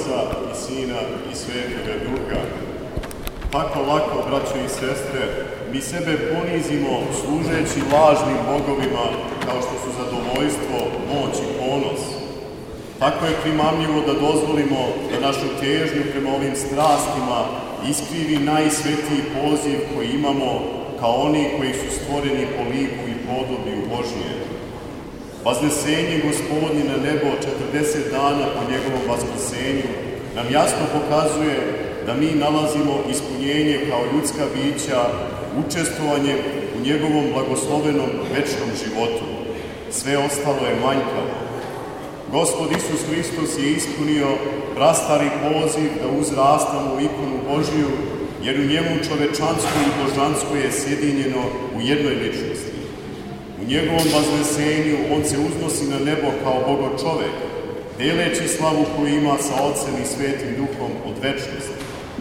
Oca i Sina i Svetoga Duha. Tako lako, braćo i sestre, mi sebe ponizimo služeći lažnim bogovima kao što su zadovoljstvo, moć i ponos. Tako je primamljivo da dozvolimo da našu težnju prema ovim strastima iskrivi najsvetiji poziv koji imamo kao oni koji su stvoreni po liku i podobiju Božije. Vaznesenje Gospodnje na nebo 40 dana po njegovom vaskrsenju nam jasno pokazuje da mi nalazimo ispunjenje kao ljudska bića, učestvovanje u njegovom blagoslovenom večnom životu. Sve ostalo je manjkavo. Gospod Isus Hristos je ispunio prastari poziv da uzrastamo u ikonu Božiju, jer u njemu čovečansko i božansko je sjedinjeno u jednoj ličnosti. U njegovom vaznesenju on se uznosi na nebo kao Bogo čovek, deleći slavu koju ima sa Otcem i Svetim Duhom od večnosti.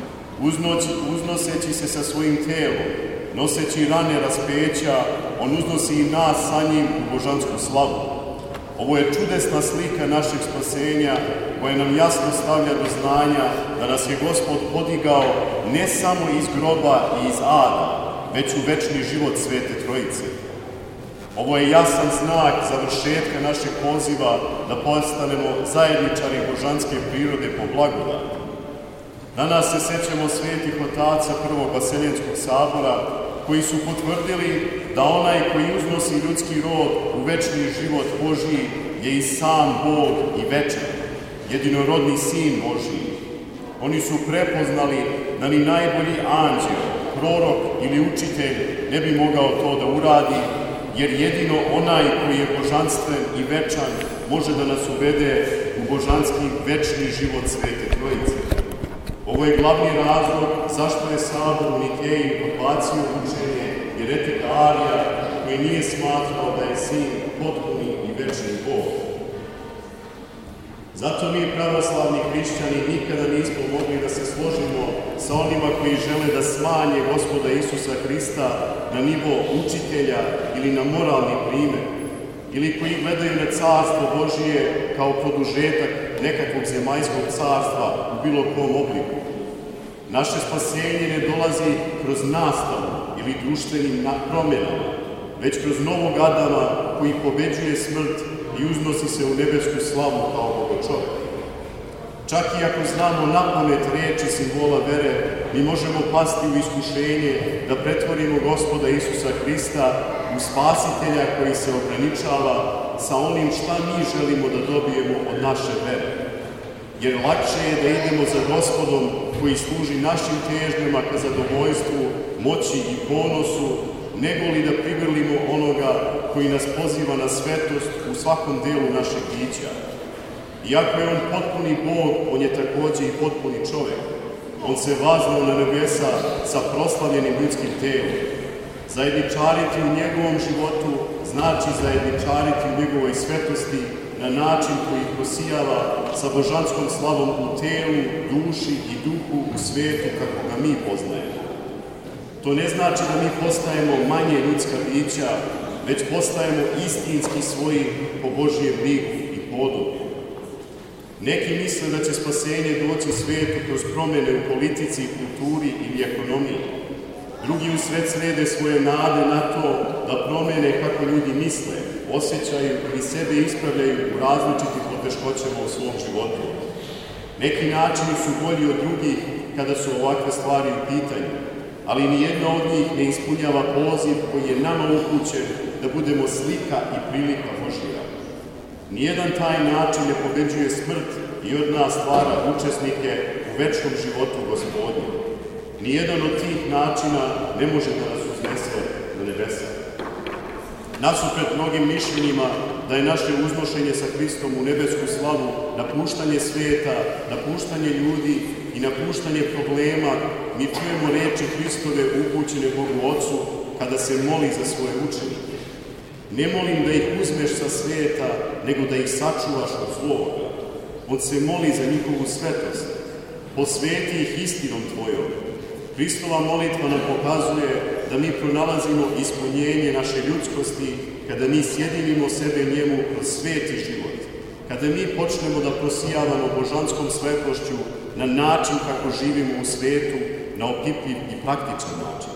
Uznoseći se sa svojim telom, noseći rane raspeća, on uznosi i nas sa njim u božansku slavu. Ovo je čudesna slika našeg spasenja koja nam jasno stavlja do znanja da nas je Gospod podigao ne samo iz groba i iz ada, već u večni život Svete Trojice. Ovo je jasan znak završetka našeg poziva da postanemo zajedničari božanske prirode po blagodati. Danas se sećamo svetih otaca Prvog Vaseljenskog sabora koji su potvrdili da onaj koji uznosi ljudski rod u večni život Božiji je i sam Bog i večan, jedinorodni Sin Božiji. Oni su prepoznali da ni najbolji anđeo, prorok ili učitelj ne bi mogao to da uradi, jer jedino onaj koji je božanstven i večan može da nas uvede u božanski večni život Svete Trojice. Ovo je glavni razlog zašto je Sabor u Nikeji odbacio učenje jeretika Arija, koji nije smatrao da je Sin potpuni i večni Bog. Zato mi, pravoslavni hrišćani, nikada nismo mogli da se složimo sa onima koji žele da smanje Gospoda Isusa Hrista na nivo učitelja ili na moralni primer, ili koji gledaju na carstvo Božije kao produžetak nekakvog zemaljskog carstva u bilo kom obliku. Naše spasenje ne dolazi kroz nastavu ili društvenim promjenama, već kroz novog Adama koji pobeđuje smrt i uznosi se u nebesku slavu kao Bogo čovek. Čak i ako znamo napamet reči simbola vere, mi možemo pasti u iskušenje da pretvorimo Gospoda Isusa Hrista u spasitelja koji se ograničava sa onim šta mi želimo da dobijemo od naše vere. Jer lakše je da idemo za Gospodom koji služi našim težnjama ka zadovoljstvu, moći i ponosu, nego li da prigrlimo onoga koji nas poziva na svetost u svakom delu našeg bića. Iako je on potpuni Bog, on je takođe i potpuni čovek. On se vaznao na nebesa sa proslavljenim ljudskim telom. Zajedničariti u njegovom životu znači zajedničariti u njegovoj svetosti na način koji prosijava sa božanskom slavom u telu, duši i duhu u svetu kako ga mi poznajemo. To ne znači da mi postajemo manje ljudska bića, već postajemo istinski svoji po Božijem liku i podobi. Neki misle da će spasenje doći svijetu kroz promjene u politici, kulturi ili ekonomiji. Drugi u svet srede svoje nade na to da promjene kako ljudi misle, osjećaju i sebe ispravljaju u različitim poteškoćama u svom životu. Neki načini su bolji od drugih kada su ovakve stvari u pitanju, ali nijedna od njih ne ispunjava poziv koji je nama upućen da budemo slika i prilika Božija. Nijedan taj način ne pobeđuje smrt i od nas stvara učesnike u večnom životu Gospodnjem. Nijedan od tih načina ne može da nas uznese na nebesa. Nasuprot mnogim mišljenjima da je naše uznošenje sa Hristom u nebesku slavu napuštanje sveta, napuštanje ljudi i napuštanje problema, mi čujemo reči Hristove upućene Bogu Otcu kada se moli za svoje učenike. Ne molim da ih uzmeš sa sveta, nego da ih sačuvaš od zloga. On se moli za njihovu svetost. Posveti ih istinom Tvojom. Hristova molitva nam pokazuje da mi pronalazimo ispunjenje naše ljudskosti kada mi sjedinimo sebe njemu kroz sveti život. kada mi počnemo da prosijavamo božanskom svetlošću na način kako živimo u svetu, na opipljiv i praktičan način.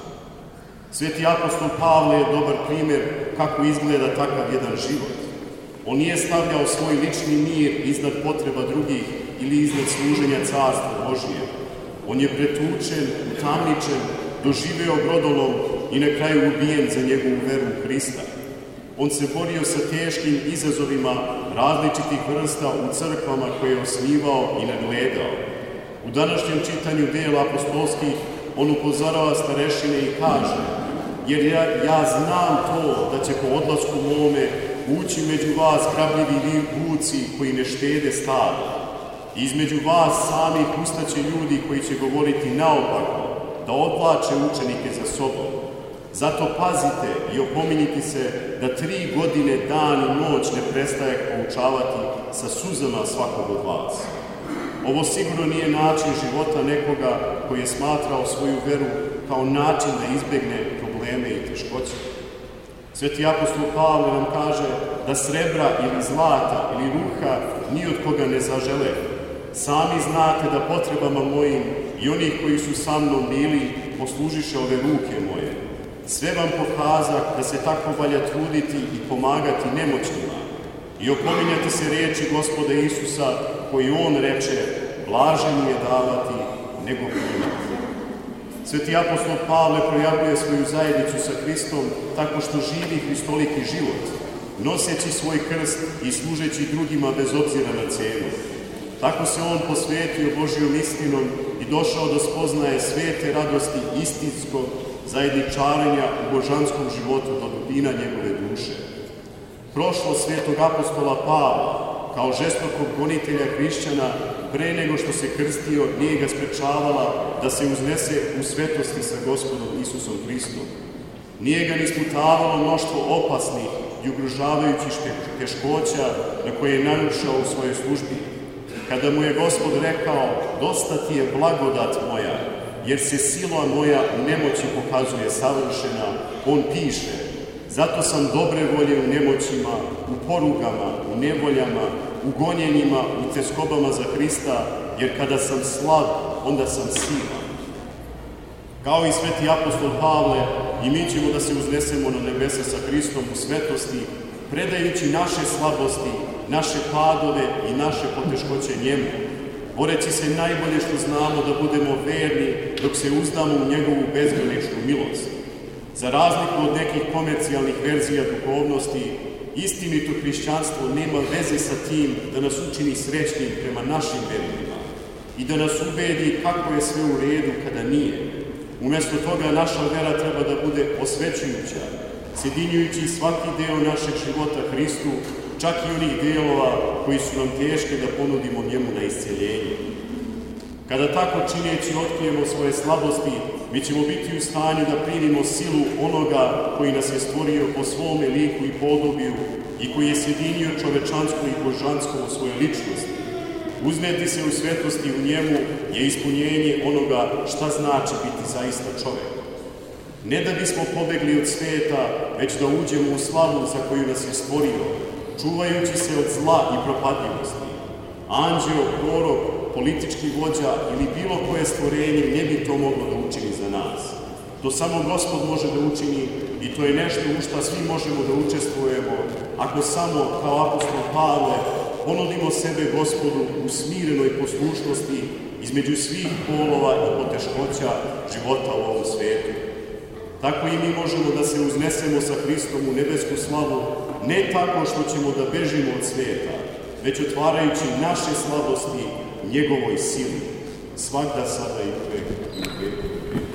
Sveti apostol Pavle je dobar primjer kako izgleda takav jedan život. On nije stavljao svoj lični mir iznad potreba drugih ili iznad služenja Carstva Božije. On je pretučen, utamničen, doživeo brodolom i na kraju ubijen za njegovu veru u Hrista. On se borio sa teškim izazovima različitih vrsta u crkvama koje je osnivao i nadgledao. U današnjem čitanju dela apostolskih on upozorava starešine i kaže: jer ja znam to da će po odlasku mome ući među vas hrabrljivi vuci koji ne štede stada. Između vas samih ustaće ljudi koji će govoriti naopako, da odvlače učenike za sobom. Zato pazite i opominjite se da 3 godine dan i noć ne prestaje poučavati sa suzama svakog od vas. Ovo sigurno nije način života nekoga koji je smatrao svoju veru kao način da izbegne probleme i teškoće. Sveti apostol Pavle nam kaže da srebra ili zlata ili ruha ni od koga ne zažele. Sami znate da potrebama mojim i onih koji su sa mnom bili poslužiše ove ruke moje. Sve vam pokazak da se tako valja truditi i pomagati nemoćnima i opominjati se riječi Gospoda Isusa koji on reče: blaže mi je davati nego primati. Sveti apostol Pavle projavljuje svoju zajednicu sa Hristom tako što živi hristoliki život, noseći svoj krst i služeći drugima bez obzira na cenu. Tako se on posvetio Božjom istinom i došao do spoznaje svete radosti istinskog zajedničarenja u božanskom životu do dubina njegove duše. Prošlost svetog apostola Pavla, kao žestokog gonitelja hrišćana, pre nego što se krstio, nije ga sprečavala da se uznese u svetosti sa Gospodom Isusom Hristom. Nije ga ni sputavalo mnoštvo opasnih i ugrožavajućih teškoća na koje je narušao u svojoj službi. Kada mu je Gospod rekao: dosta ti je blagodat moja, jer se sila moja u nemoći pokazuje savršena, on piše: zato sam dobre volje u nemoćima, u porugama, u nevoljama, u gonjenjima, u teskobama za Hrista, jer kada sam slab, onda sam silan. Kao i sveti apostol Pavle, i mi ćemo da se uznesemo na nebesa sa Hristom u svetosti, predajući naše slabosti, naše padove i naše poteškoće njemu, boreći se najbolje što znamo da budemo verni dok se uzdamo u njegovu bezgraničnu milost. Za razliku od nekih komercijalnih verzija duhovnosti, istinito hrišćanstvo nema veze sa tim da nas učini srećnim prema našim verovima i da nas ubedi kako je sve u redu kada nije. Umjesto toga naša vera treba da bude osvećujuća, sjedinjujući svaki deo našeg života Hristu, čak i onih delova koji su nam teške da ponudimo njemu na isceljenje. Kada tako čineći otkrijemo svoje slabosti, mi ćemo biti u stanju da primimo silu onoga koji nas je stvorio po svome liku i podobiju i koji je sjedinio čovečansko i božansko u svojoj ličnosti. Uzneti se u svetosti u njemu je ispunjenje onoga šta znači biti zaista čovek. Ne da bismo pobegli od sveta, već da uđemo u slavu za koju nas je stvorio, čuvajući se od zla i propadljivosti. Anđeo, prorok, politički vođa ili bilo koje stvorenje ne bi to moglo da učini za nas. To samo Gospod može da učini i to je nešto u šta svi možemo da učestvujemo ako samo, kao apostol Pavle, ponudimo sebe Gospodu u smirenoj poslušnosti između svih polova i poteškoća života u ovom svetu. Tako i mi možemo da se uznesemo sa Hristom u nebesku slavu, ne tako što ćemo da bežimo od sveta, već otvarajući naše slabosti njegovoj sili, svakda, sada i uvek.